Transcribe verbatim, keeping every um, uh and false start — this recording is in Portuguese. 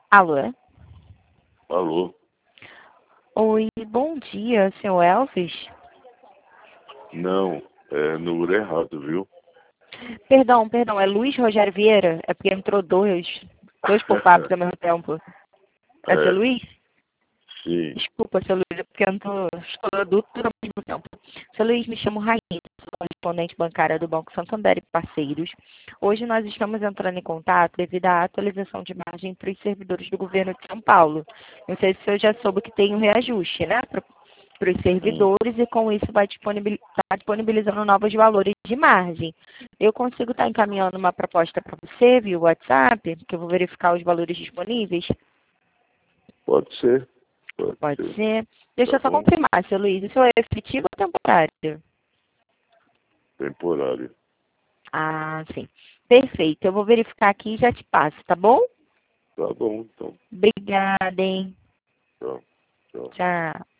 Alô? Alô? Oi, bom dia, seu Elvis. Não, é número errado, viu? Perdão, perdão, é Luiz Rogério Vieira? É porque entrou dois, dois pop-ups ao mesmo tempo. É seu É, Luiz? sim. Desculpa, seu Luiz, é porque entrou tudo tudo ao mesmo tempo. Seu Luiz, me chamo Rainha, sou correspondente bancária do Banco Santander e Parceiros. Hoje nós estamos entrando em contato devido à atualização de margem para os servidores do governo de São Paulo. Não sei se o senhor já soube que tem um reajuste, né? Para os Hum, servidores e com isso vai disponibil- tá disponibilizando novos valores de margem. Eu consigo estar encaminhando uma proposta para você via WhatsApp, que eu vou verificar os valores disponíveis? pode ser, pode Pode ser. ser. Deixa Tá eu só bom? confirmar, seu Luiz, isso é efetivo ou temporário? Temporário. Ah, sim. Perfeito. Eu vou verificar aqui e já te passo, tá bom? Tá bom, então. Obrigada, hein? Tchau, tchau. Tchau.